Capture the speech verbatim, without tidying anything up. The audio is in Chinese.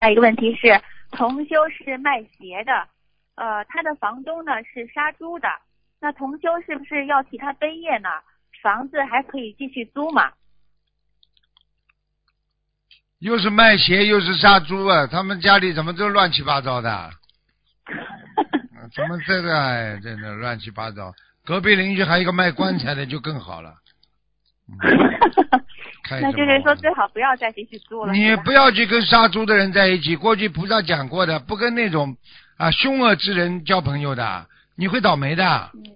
还有一个问题是，同修是卖鞋的，呃，他的房东呢是杀猪的，那同修是不是要替他背业呢？房子还可以继续租吗？ 又是卖鞋又是杀猪啊！他们家里怎么都乱七八糟的？怎么这个哎，真的乱七八糟。隔壁邻居还有一个卖棺材的，就更好了。 那就是说最好不要再继续租了。 你不要去跟杀猪的人在一起。过去菩萨讲过的，不跟那种啊凶恶之人交朋友的，你会倒霉的。 嗯